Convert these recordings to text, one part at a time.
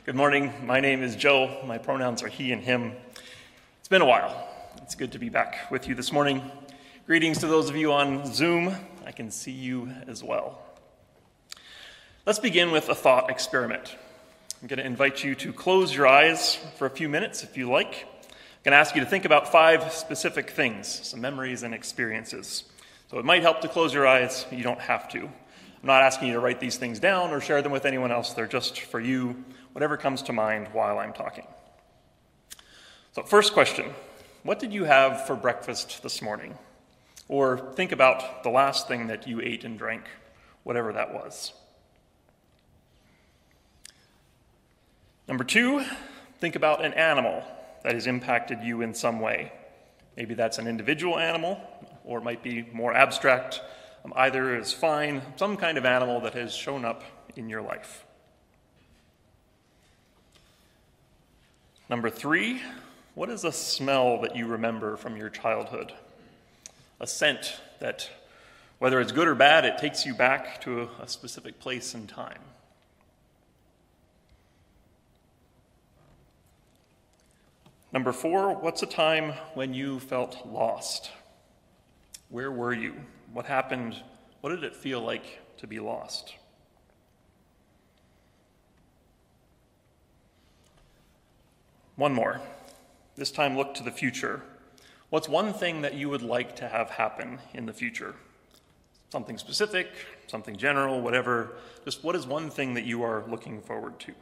Good morning. My name is Joe. My pronouns are he and him. It's been a while. It's good to be back with you this morning. Greetings to those of you on Zoom. I can see you as well. Let's begin with a thought experiment. I'm going to invite you to close your eyes for a few minutes if you like. I'm going to ask you to think about 5 specific things, some memories and experiences. So it might help to close your eyes, but you don't have to. I'm not asking you to write these things down or share them with anyone else. They're just for you, whatever comes to mind while I'm talking. So first question, what did you have for breakfast this morning? Or think about the last thing that you ate and drank, whatever that was. Number 2, think about an animal that has impacted you in some way. Maybe that's an individual animal, or it might be more abstract. Either is fine, some kind of animal that has shown up in your life. Number 3, what is a smell that you remember from your childhood? A scent that, whether it's good or bad, it takes you back to a specific place and time. Number 4, what's a time when you felt lost? Where were you? What happened? What did it feel like to be lost? One more. This time look to the future. What's one thing that you would like to have happen in the future? Something specific, something general, whatever. Just what is one thing that you are looking forward to?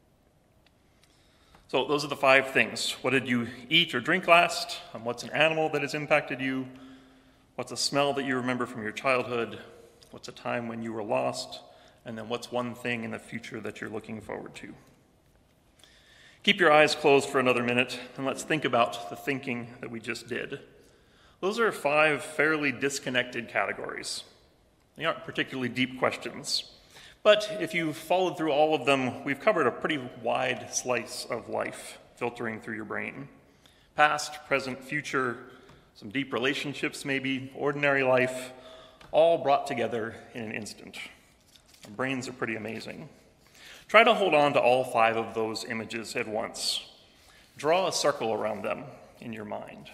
So those are the 5 things. What did you eat or drink last? What's an animal that has impacted you? What's a smell that you remember from your childhood? What's a time when you were lost? And then what's one thing in the future that you're looking forward to? Keep your eyes closed for another minute, and let's think about the thinking that we just did. Those are 5 fairly disconnected categories. They aren't particularly deep questions. But if you've followed through all of them, we've covered a pretty wide slice of life filtering through your brain. Past, present, future, some deep relationships maybe, ordinary life, all brought together in an instant. Our brains are pretty amazing. Try to hold on to all 5 of those images at once. Draw a circle around them in your mind.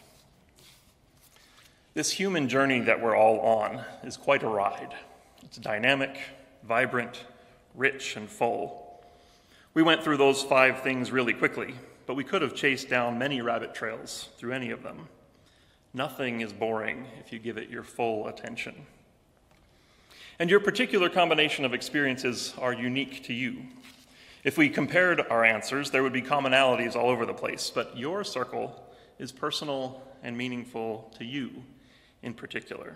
This human journey that we're all on is quite a ride. It's dynamic, vibrant, rich, and full. We went through those 5 things really quickly, but we could have chased down many rabbit trails through any of them. Nothing is boring if you give it your full attention. And your particular combination of experiences are unique to you. If we compared our answers, there would be commonalities all over the place, but your circle is personal and meaningful to you in particular.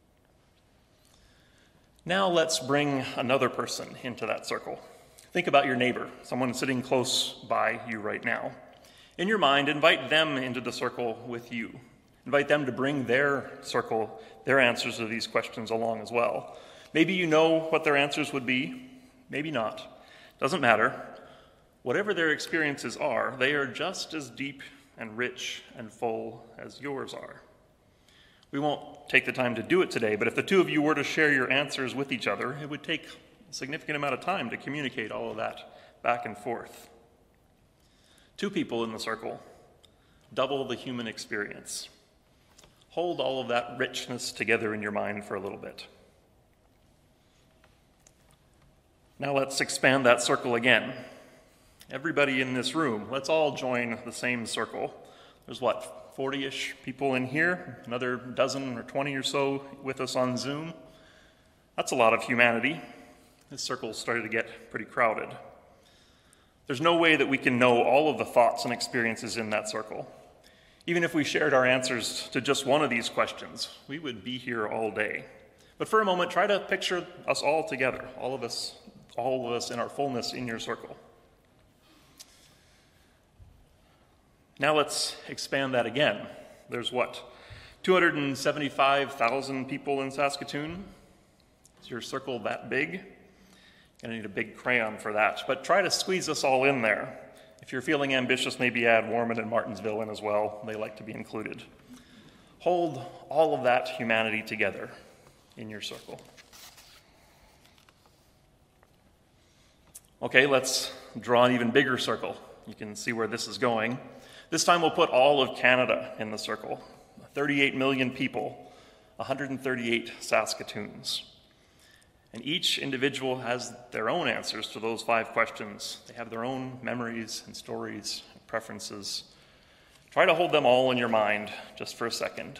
Now let's bring another person into that circle. Think about your neighbor, someone sitting close by you right now. In your mind, invite them into the circle with you. Invite them to bring their circle, their answers to these questions along as well. Maybe you know what their answers would be, maybe not. Doesn't matter. Whatever their experiences are, they are just as deep and rich and full as yours are. We won't take the time to do it today, but if the 2 of you were to share your answers with each other, it would take a significant amount of time to communicate all of that back and forth. 2 people in the circle, double the human experience. Hold all of that richness together in your mind for a little bit. Now let's expand that circle again. Everybody in this room, let's all join the same circle. There's 40-ish people in here, another dozen or 20 or so with us on Zoom. That's a lot of humanity. This circle's started to get pretty crowded. There's no way that we can know all of the thoughts and experiences in that circle. Even if we shared our answers to just one of these questions, we would be here all day. But for a moment, try to picture us all together, all of us in our fullness in your circle. Now let's expand that again. There's 275,000 people in Saskatoon? Is your circle that big? Gonna need a big crayon for that, but try to squeeze us all in there. If you're feeling ambitious, maybe add Warman and Martinsville in as well. They like to be included. Hold all of that humanity together in your circle. Okay, let's draw an even bigger circle. You can see where this is going. This time we'll put all of Canada in the circle. 38 million people, 138 Saskatoons. And each individual has their own answers to those 5 questions. They have their own memories and stories and preferences. Try to hold them all in your mind just for a second.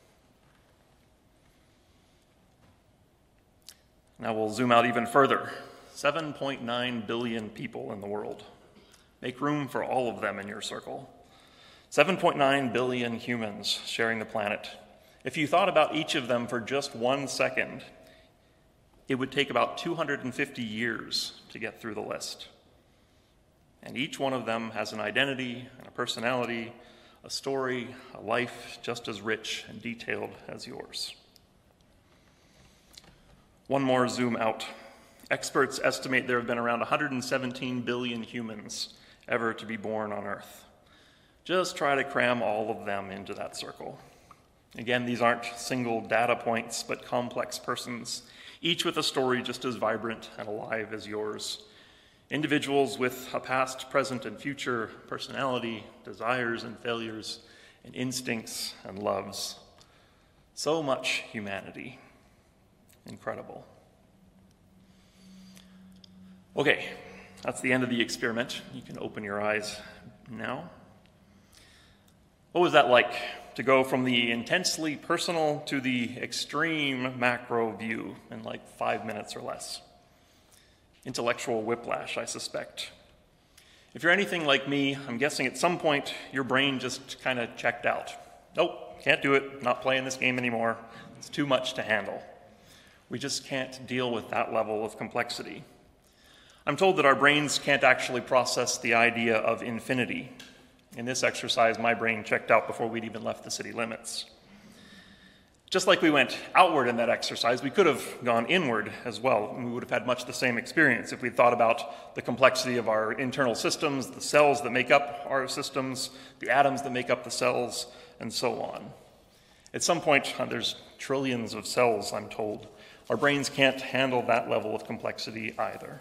Now we'll zoom out even further. 7.9 billion people in the world. Make room for all of them in your circle. 7.9 billion humans sharing the planet. If you thought about each of them for just 1 second, it would take about 250 years to get through the list. And each one of them has an identity and a personality, a story, a life just as rich and detailed as yours. One more zoom out. Experts estimate there have been around 117 billion humans ever to be born on Earth. Just try to cram all of them into that circle. Again, these aren't single data points, but complex persons, each with a story just as vibrant and alive as yours. Individuals with a past, present, and future personality, desires and failures, and instincts and loves. So much humanity. Incredible. Okay, that's the end of the experiment. You can open your eyes now. What was that like, to go from the intensely personal to the extreme macro view in like 5 minutes or less? Intellectual whiplash, I suspect. If you're anything like me, I'm guessing at some point your brain just kind of checked out. Nope, can't do it, not playing this game anymore. It's too much to handle. We just can't deal with that level of complexity. I'm told that our brains can't actually process the idea of infinity. In this exercise, my brain checked out before we'd even left the city limits. Just like we went outward in that exercise, we could have gone inward as well, and we would have had much the same experience if we'd thought about the complexity of our internal systems, the cells that make up our systems, the atoms that make up the cells, and so on. At some point, there's trillions of cells, I'm told. Our brains can't handle that level of complexity either.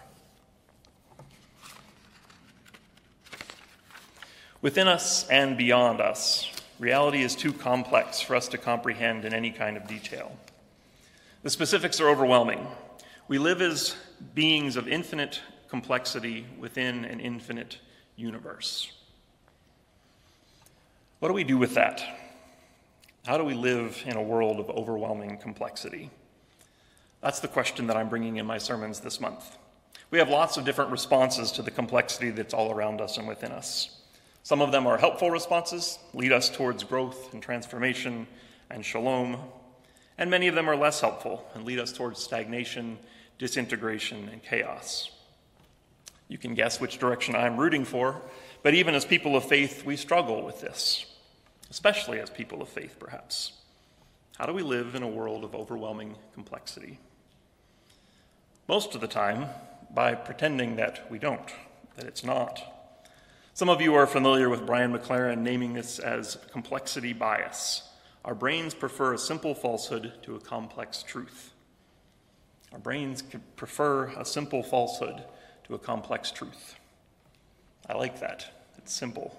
Within us and beyond us, reality is too complex for us to comprehend in any kind of detail. The specifics are overwhelming. We live as beings of infinite complexity within an infinite universe. What do we do with that? How do we live in a world of overwhelming complexity? That's the question that I'm bringing in my sermons this month. We have lots of different responses to the complexity that's all around us and within us. Some of them are helpful responses, lead us towards growth and transformation and shalom, and many of them are less helpful and lead us towards stagnation, disintegration, and chaos. You can guess which direction I'm rooting for, but even as people of faith, we struggle with this, especially as people of faith, perhaps. How do we live in a world of overwhelming complexity? Most of the time, by pretending that we don't, that it's not. Some of you are familiar with Brian McLaren naming this as complexity bias. Our brains prefer a simple falsehood to a complex truth. Our brains prefer a simple falsehood to a complex truth. I like that. It's simple.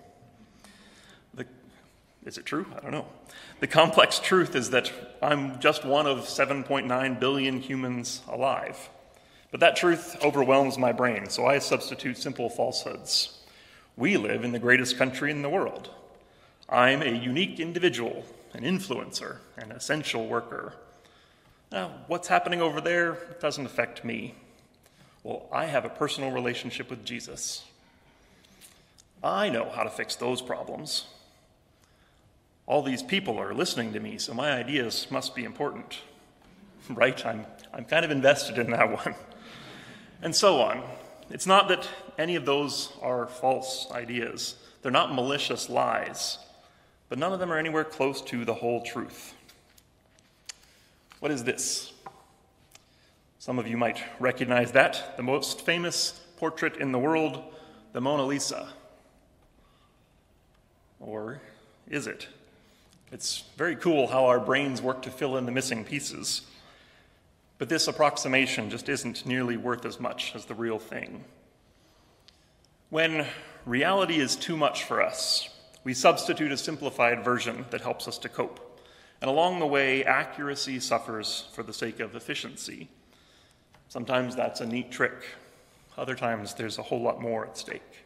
Is it true? I don't know. The complex truth is that I'm just one of 7.9 billion humans alive. But that truth overwhelms my brain, so I substitute simple falsehoods. We live in the greatest country in the world. I'm a unique individual, an influencer, an essential worker. Now, what's happening over there doesn't affect me. Well, I have a personal relationship with Jesus. I know how to fix those problems. All these people are listening to me, so my ideas must be important. Right? I'm kind of invested in that one. And so on. It's not that any of those are false ideas. They're not malicious lies, but none of them are anywhere close to the whole truth. What is this? Some of you might recognize that. The most famous portrait in the world, the Mona Lisa. Or is it? It's very cool how our brains work to fill in the missing pieces. But this approximation just isn't nearly worth as much as the real thing. When reality is too much for us, we substitute a simplified version that helps us to cope. And along the way, accuracy suffers for the sake of efficiency. Sometimes that's a neat trick. Other times, there's a whole lot more at stake.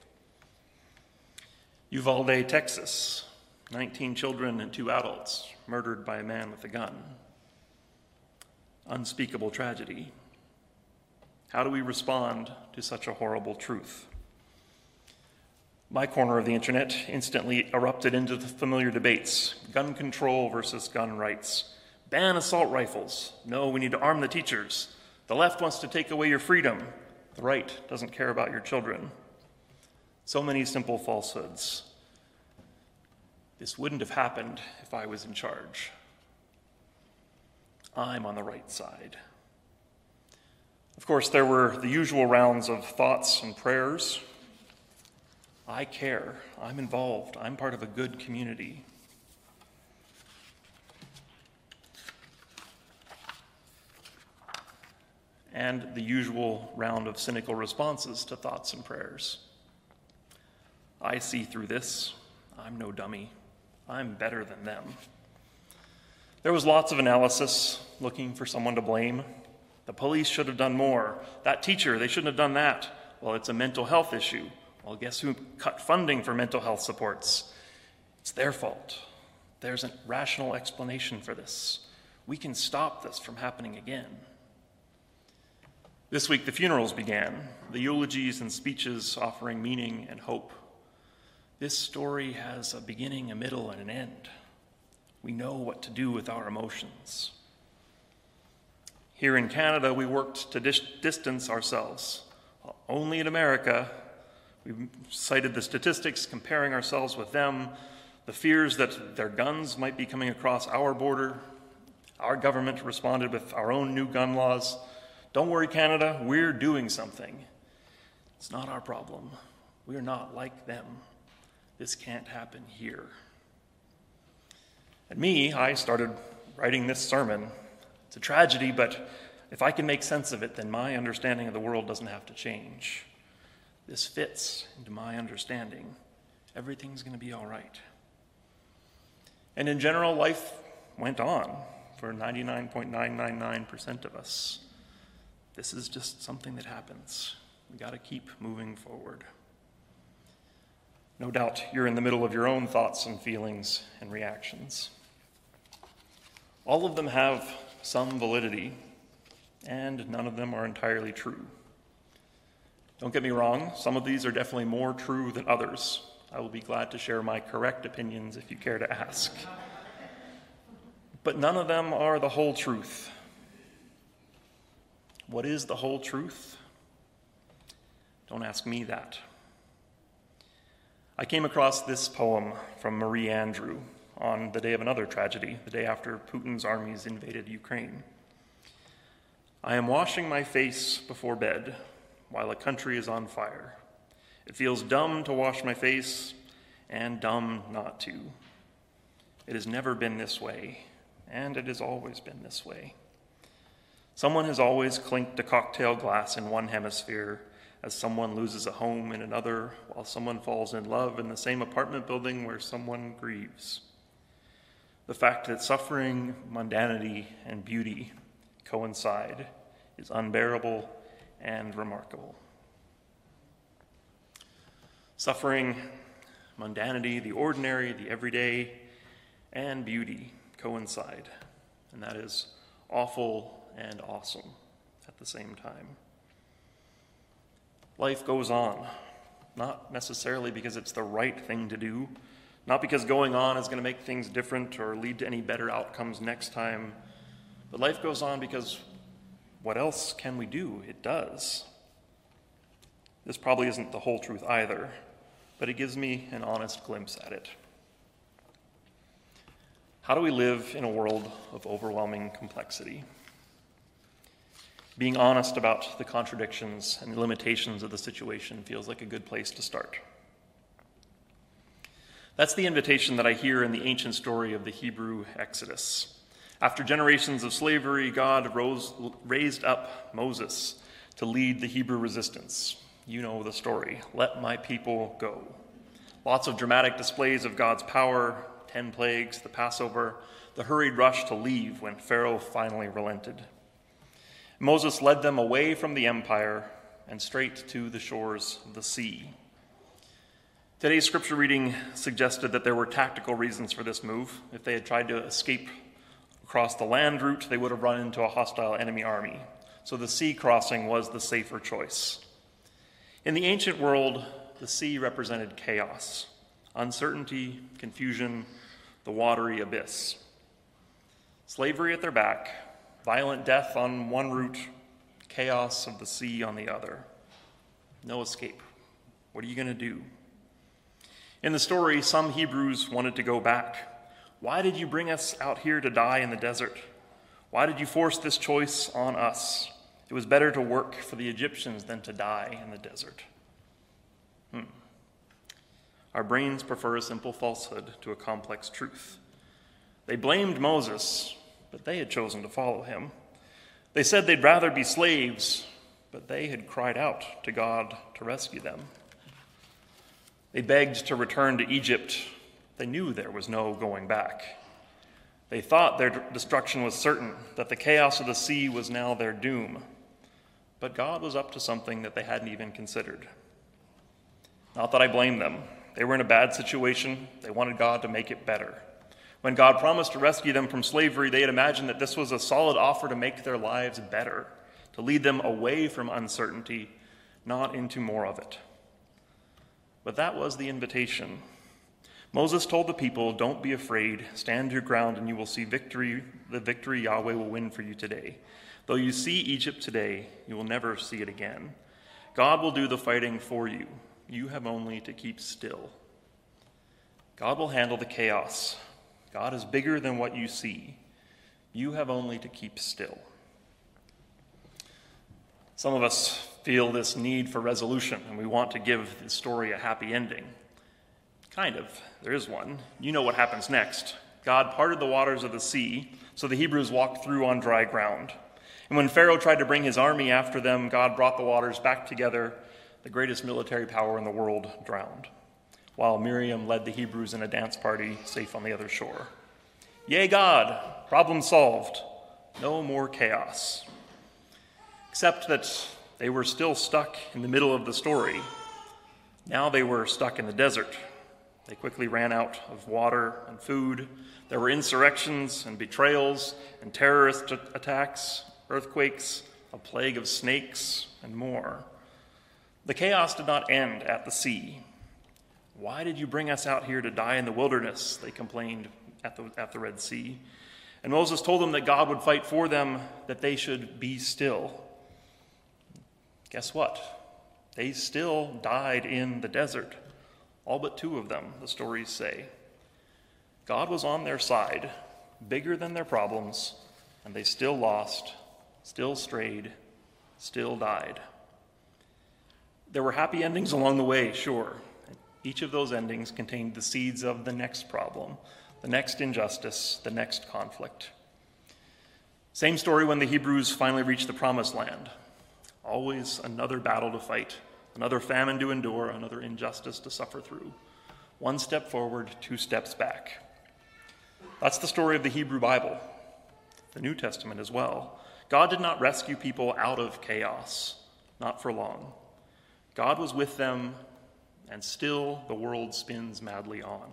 Uvalde, Texas, 19 children and 2 adults murdered by a man with a gun. Unspeakable tragedy. How do we respond to such a horrible truth? My corner of the internet instantly erupted into the familiar debates. Gun control versus gun rights. Ban assault rifles. No, we need to arm the teachers. The left wants to take away your freedom. The right doesn't care about your children. So many simple falsehoods. This wouldn't have happened if I was in charge. I'm on the right side. Of course, there were the usual rounds of thoughts and prayers. I care. I'm involved. I'm part of a good community. And the usual round of cynical responses to thoughts and prayers. I see through this. I'm no dummy. I'm better than them. There was lots of analysis looking for someone to blame. The police should have done more. That teacher, they shouldn't have done that. Well, it's a mental health issue. Well, guess who cut funding for mental health supports? It's their fault. There's a rational explanation for this. We can stop this from happening again. This week, the funerals began, the eulogies and speeches offering meaning and hope. This story has a beginning, a middle, and an end. We know what to do with our emotions. Here in Canada, we worked to distance ourselves. Only in America, we cited the statistics comparing ourselves with them, the fears that their guns might be coming across our border. Our government responded with our own new gun laws. Don't worry, Canada, we're doing something. It's not our problem. We're not like them. This can't happen here. And I started writing this sermon. It's a tragedy, but if I can make sense of it, then my understanding of the world doesn't have to change. This fits into my understanding. Everything's going to be all right. And in general, life went on for 99.999% of us. This is just something that happens. We got to keep moving forward. No doubt you're in the middle of your own thoughts and feelings and reactions. All of them have some validity, and none of them are entirely true. Don't get me wrong, some of these are definitely more true than others. I will be glad to share my correct opinions if you care to ask. But none of them are the whole truth. What is the whole truth? Don't ask me that. I came across this poem from Marie Andrew on the day of another tragedy, the day after Putin's armies invaded Ukraine. I am washing my face before bed while a country is on fire. It feels dumb to wash my face and dumb not to. It has never been this way, and it has always been this way. Someone has always clinked a cocktail glass in one hemisphere as someone loses a home in another, while someone falls in love in the same apartment building where someone grieves. The fact that suffering, mundanity, and beauty coincide is unbearable and remarkable. Suffering, mundanity, the ordinary, the everyday, and beauty coincide, and that is awful and awesome at the same time. Life goes on, not necessarily because it's the right thing to do, not because going on is going to make things different or lead to any better outcomes next time, but life goes on because what else can we do? It does. This probably isn't the whole truth either, but it gives me an honest glimpse at it. How do we live in a world of overwhelming complexity? Being honest about the contradictions and limitations of the situation feels like a good place to start. That's the invitation that I hear in the ancient story of the Hebrew Exodus. After generations of slavery, God raised up Moses to lead the Hebrew resistance. You know the story. Let my people go. Lots of dramatic displays of God's power, 10 plagues, the Passover, the hurried rush to leave when Pharaoh finally relented. Moses led them away from the empire and straight to the shores of the sea. Today's scripture reading suggested that there were tactical reasons for this move. If they had tried to escape across the land route, they would have run into a hostile enemy army. So the sea crossing was the safer choice. In the ancient world, the sea represented chaos, uncertainty, confusion, the watery abyss. Slavery at their back, violent death on one route, chaos of the sea on the other. No escape. What are you going to do? In the story, some Hebrews wanted to go back. Why did you bring us out here to die in the desert? Why did you force this choice on us? It was better to work for the Egyptians than to die in the desert. Our brains prefer a simple falsehood to a complex truth. They blamed Moses, but they had chosen to follow him. They said they'd rather be slaves, but they had cried out to God to rescue them. They begged to return to Egypt. They knew there was no going back. They thought their destruction was certain, that the chaos of the sea was now their doom. But God was up to something that they hadn't even considered. Not that I blame them. They were in a bad situation. They wanted God to make it better. When God promised to rescue them from slavery, they had imagined that this was a solid offer to make their lives better, to lead them away from uncertainty, not into more of it. But that was the invitation. Moses told the people, "Don't be afraid. Stand your ground and you will see victory. The victory Yahweh will win for you today. Though you see Egypt today, you will never see it again. God will do the fighting for you. You have only to keep still." God will handle the chaos. God is bigger than what you see. You have only to keep still. Some of us feel this need for resolution, and we want to give the story a happy ending. Kind of. There is one. You know what happens next. God parted the waters of the sea, so the Hebrews walked through on dry ground. And when Pharaoh tried to bring his army after them, God brought the waters back together. The greatest military power in the world drowned, while Miriam led the Hebrews in a dance party safe on the other shore. Yay, God! Problem solved. No more chaos. Except that they were still stuck in the middle of the story. Now they were stuck in the desert. They quickly ran out of water and food. There were insurrections and betrayals and terrorist attacks, earthquakes, a plague of snakes, and more. The chaos did not end at the sea. "Why did you bring us out here to die in the wilderness?" they complained at the Red Sea. And Moses told them that God would fight for them, that they should be still. Guess what? They still died in the desert. All but 2 of them, the stories say. God was on their side, bigger than their problems, and they still lost, still strayed, still died. There were happy endings along the way, sure. Each of those endings contained the seeds of the next problem, the next injustice, the next conflict. Same story when the Hebrews finally reached the Promised Land. Always another battle to fight, another famine to endure, another injustice to suffer through. 1 step forward, 2 steps back. That's the story of the Hebrew Bible, the New Testament as well. God did not rescue people out of chaos, not for long. God was with them, and still the world spins madly on.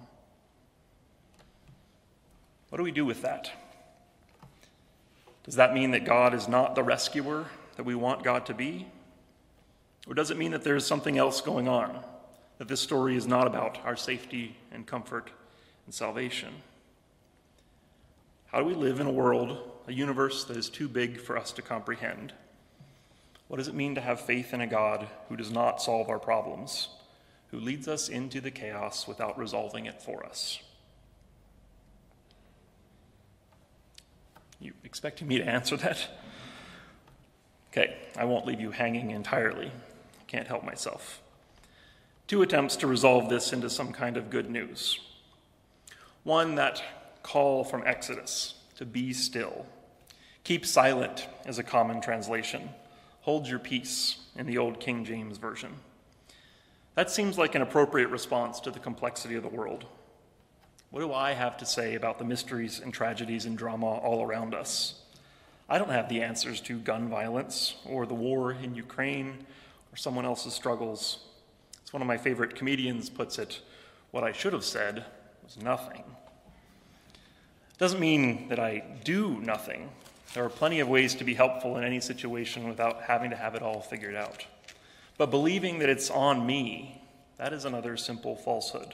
What do we do with that? Does that mean that God is not the rescuer that we want God to be? Or does it mean that there's something else going on, that this story is not about our safety and comfort and salvation? How do we live in a world, a universe that is too big for us to comprehend? What does it mean to have faith in a God who does not solve our problems, who leads us into the chaos without resolving it for us? You expecting me to answer that? Okay, I won't leave you hanging entirely. Can't help myself. 2 attempts to resolve this into some kind of good news. One, that call from Exodus to be still. Keep silent is a common translation. hold your peace in the old King James Version. That seems like an appropriate response to the complexity of the world. What do I have to say about the mysteries and tragedies and drama all around us? I don't have the answers to gun violence or the war in Ukraine or someone else's struggles. As one of my favorite comedians puts it, what I should have said was nothing. It doesn't mean that I do nothing. There are plenty of ways to be helpful in any situation without having to have it all figured out. But believing that it's on me, that is another simple falsehood.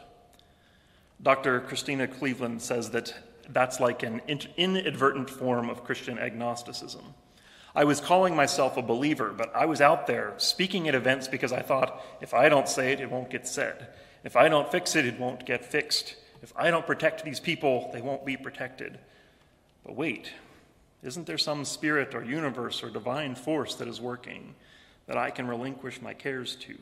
Dr. Christina Cleveland says that that's like an inadvertent form of Christian agnosticism. I was calling myself a believer, but I was out there speaking at events because I thought, if I don't say it, it won't get said. If I don't fix it, it won't get fixed. If I don't protect these people, they won't be protected. But wait, isn't there some spirit or universe or divine force that is working that I can relinquish my cares to?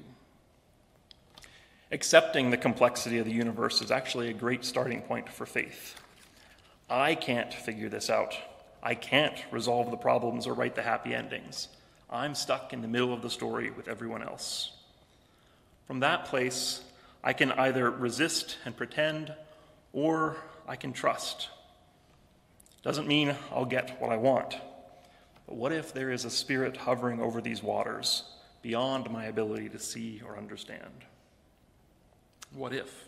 Accepting the complexity of the universe is actually a great starting point for faith. I can't figure this out. I can't resolve the problems or write the happy endings. I'm stuck in the middle of the story with everyone else. From that place, I can either resist and pretend, or I can trust. Doesn't mean I'll get what I want. But what if there is a spirit hovering over these waters beyond my ability to see or understand? What if?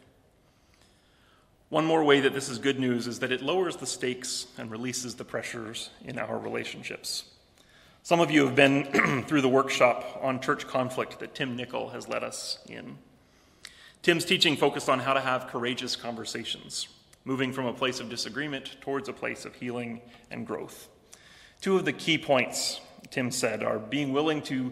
One more way that this is good news is that it lowers the stakes and releases the pressures in our relationships. Some of you have been through the workshop on church conflict that Tim Nicol has led us in. Tim's teaching focused on how to have courageous conversations, moving from a place of disagreement towards a place of healing and growth. Two of the key points, Tim said, are being willing to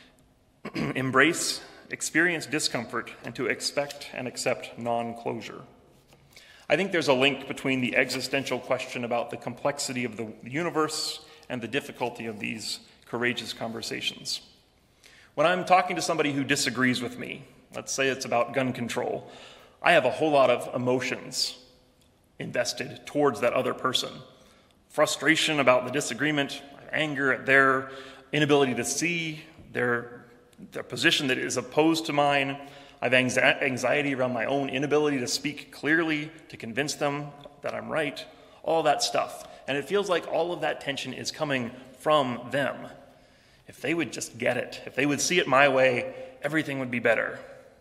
experience discomfort, and to expect and accept non-closure. I think there's a link between the existential question about the complexity of the universe and the difficulty of these courageous conversations. When I'm talking to somebody who disagrees with me, let's say it's about gun control, I have a whole lot of emotions invested towards that other person. Frustration about the disagreement, anger at their inability to see their position that is opposed to mine. I have anxiety around my own inability to speak clearly, to convince them that I'm right, all that stuff. And it feels like all of that tension is coming from them. If they would just get it, if they would see it my way, everything would be better.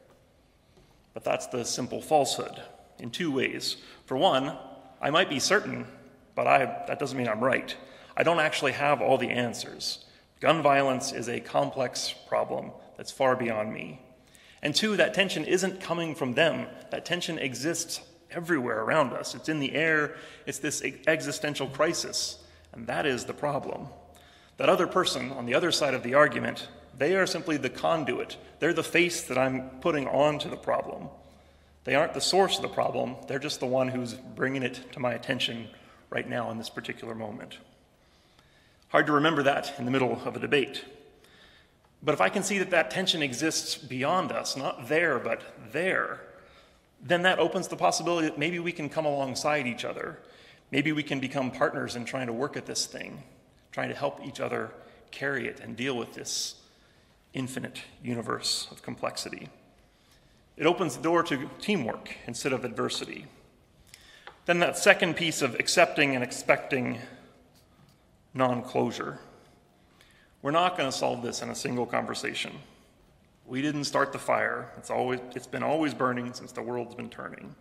But that's the simple falsehood in two ways. For one, I might be certain, but that doesn't mean I'm right. I don't actually have all the answers. Gun violence is a complex problem that's far beyond me. And two, that tension isn't coming from them. That tension exists everywhere around us. It's in the air. It's this existential crisis. And that is the problem. That other person on the other side of the argument, they are simply the conduit. They're the face that I'm putting onto the problem. They aren't the source of the problem. They're just the one who's bringing it to my attention right now in this particular moment. Hard to remember that in the middle of a debate. But if I can see that that tension exists beyond us, not there, but there, then that opens the possibility that maybe we can come alongside each other. Maybe we can become partners in trying to work at this thing, trying to help each other carry it and deal with this infinite universe of complexity. It opens the door to teamwork instead of adversity. Then that second piece of accepting and expecting non-closure. We're not going to solve this in a single conversation. We didn't start the fire. It's been always burning since the world's been turning.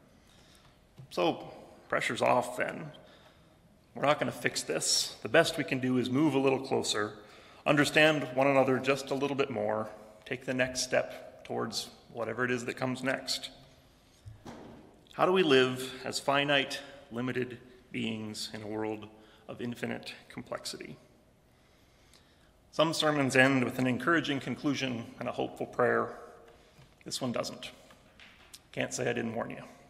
So pressure's off then. We're not going to fix this. The best we can do is move a little closer, understand one another just a little bit more, take the next step towards whatever it is that comes next. How do we live as finite, limited beings in a world of infinite complexity? Some sermons end with an encouraging conclusion and a hopeful prayer. This one doesn't. Can't say I didn't warn you.